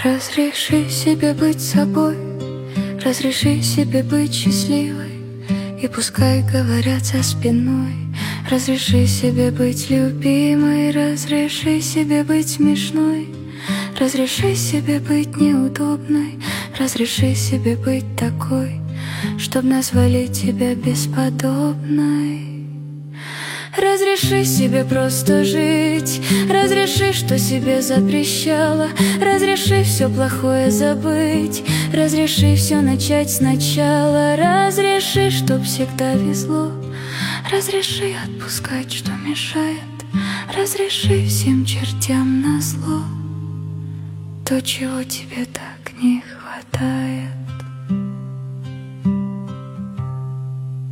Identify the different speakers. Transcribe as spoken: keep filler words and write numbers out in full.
Speaker 1: Разреши себе быть собой, разреши себе быть счастливой, и пускай говорят за спиной. Разреши себе быть любимой, разреши себе быть смешной, разреши себе быть неудобной, разреши себе быть такой, чтоб назвали тебя бесподобной. Разреши себе просто жить, разреши, что себе запрещала, разреши все плохое забыть, разреши все начать сначала, разреши, чтоб всегда везло, разреши отпускать, что мешает, разреши всем чертям назло то, чего тебе так не хватает.